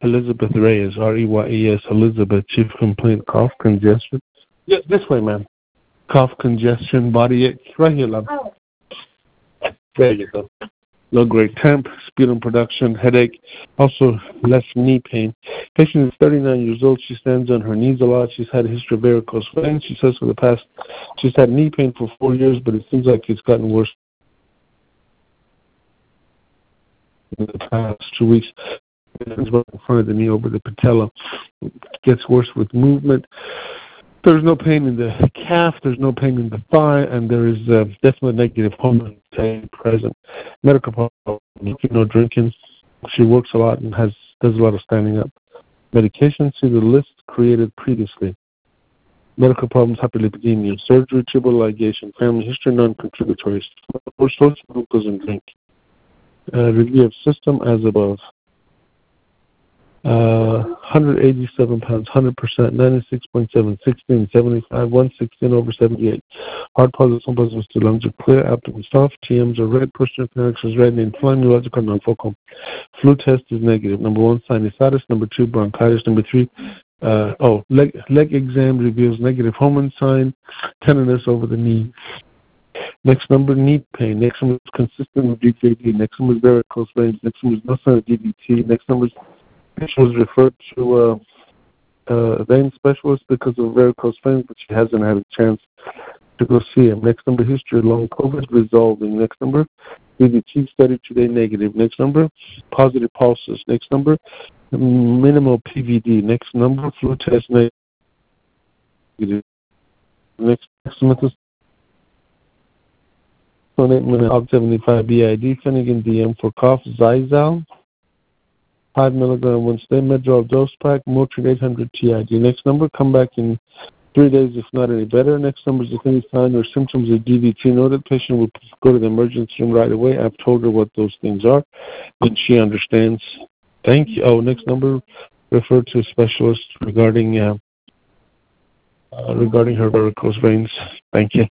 Elizabeth Reyes, Reyes, Elizabeth, chief complaint, cough, congestion. Yeah, this way, ma'am. Cough, congestion, body ache. Right here, love. Oh. There you go. Low-grade temp, sputum production, headache, also less knee pain. Patient is 39 years old. She stands on her knees a lot. She's had a history of varicose veins. She says for the past, she's had knee pain for 4 years, but it seems like it's gotten worse in the past 2 weeks. It's right in front of the knee over the patella. It gets worse with movement. There's no pain in the calf, there's no pain in the thigh, and there is definitely negative hormone present. Medical problem, no drinking. She works a lot and does a lot of standing up. Medication, see the list created previously. Medical problems, hyperlipidemia, surgery, tubal ligation, family history, non-contributory. Source glucose and drink. Review of system as above. 187 pounds, 100%, 96.7, 16, 75, 116 over 78. Heart positive, some positive, two lungs are clear, abdomen soft, TMs are red, push connections is red, and inflamed, neurological, non-focal. Flu test is negative. Number 1, sinusitis. Number 2, bronchitis. Number 3, leg exam reveals negative hormone sign, tenderness over the knee. Next number, knee pain. Next number is consistent with DKD. Next number is varicose veins. Next number is no sign of DVT. Next number is she was referred to a vein specialist because of varicose veins, but she hasn't had a chance to go see him. Next number, history of long COVID resolving. Next number, DVT study today negative. Next number, positive pulses. Next number, minimal PVD. Next number, flu test negative. Next month is 28 75 BID. Finnegan DM for cough. Zizal. 5 milligram once day, Medrol dose pack, Motrin 800 TID. Next number, come back in 3 days if not any better. Next number is if any sign or symptoms of DVT noted, patient will go to the emergency room right away. I've told her what those things are, and she understands. Thank you. Oh, next number, refer to a specialist regarding her varicose veins. Thank you.